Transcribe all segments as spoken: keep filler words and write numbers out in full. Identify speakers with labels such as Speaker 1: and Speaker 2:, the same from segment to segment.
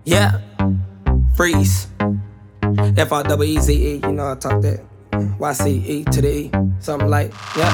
Speaker 1: Yeah, freeze. F R E E Z E, you know I talk that. Y C E to the E, something like, yeah.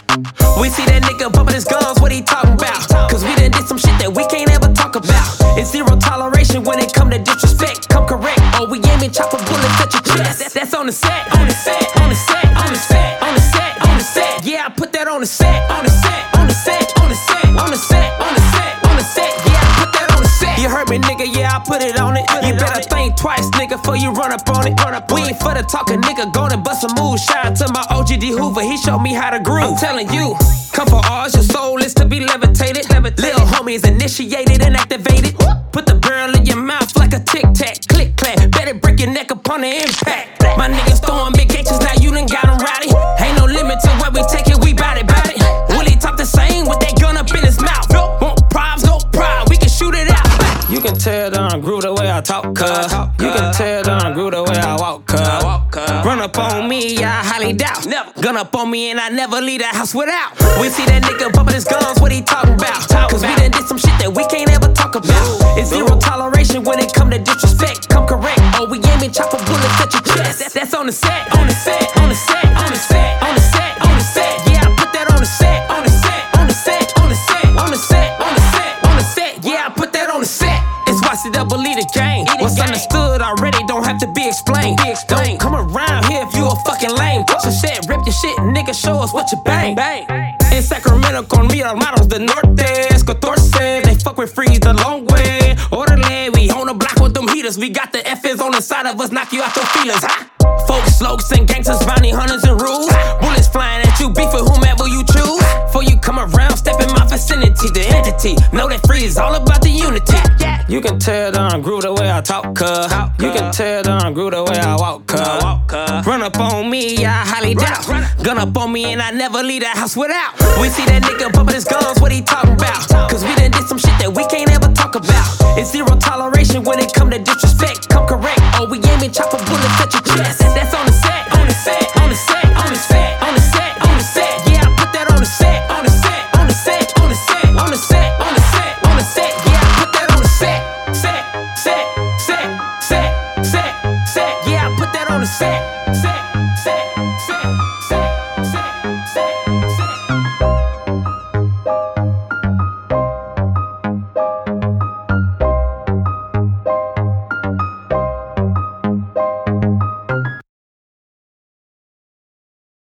Speaker 1: We see that nigga bumping his gums, what he talking about? Cause we done did some shit that we can't ever talk about. It's zero toleration when it come to disrespect. Come correct, or we aiming chopper bullets at your chest. That's, that's on the set, on the set, on the set, on the set, on the set, on the set. Yeah, I put that on the set, on the set, on the set, on the set, on the set, on the set, on the set. Yeah, I put that on the set. You heard me, nigga, yeah, I put it on it. You better think twice, nigga, before you run up on it. We ain't for the talking, nigga, gonna bust a move. Shout out to my O G D Hoover, he showed me how to groove. I'm telling you, come for ours, your soul is to be levitated. Little homies initiated and activated. Put the barrel in your mouth like a tic-tac, click-clack. Better break your neck upon the impact. My niggas throwing big H's, now you done got them rowdy. Ain't no limit to where we take it, we bout it, bout it. Willie talk the same with that gun up in his mouth. Want problems, no pride, we can shoot it out. You can tell that I'm grew the way I talk, cuz. You can tell that I'm grew the way I walk, cuz. Run up on me, I highly doubt. Gun up on me and I never leave the house without. We see that nigga bumping his gums, what he talking about? Cause we done did some shit that we can't ever talk about. It's zero toleration when it come to disrespect. Come correct, or we aiming chopper bullets at your chest. That's, that's on the set, on the set, on the set, on the set, on the set, on the set. Yeah, I put that on the set, on the set, on the set, on the set, on the set, on the set, on the set. Yeah, I put that on the set. It's Y C double E the game. What's understood already don't have to be explained. Don't come around here if you a fucking lame. So shit, rip your shit, nigga, show us what you bang. In Sacramento, conmigo models, the norte, catorce. They fuck with freeze the long way. Orderly, we on the block with them heaters. We got the F Is on the side of us, knock you out your feelers, huh? Folks, slopes, and gangsters, bounty hunters, and rules. Bullets flying at you, beef with whomever you choose. Before you come around, step in my vicinity. The entity, know that freeze is all about the unity. You can tell that I'm grew the way I talk, cuz. You can tell that I'm grew the way I walk, cuz. Run up on me, I highly doubt. Gun up on me and I never leave the house without. We see that nigga bumping his gums, what he talking about?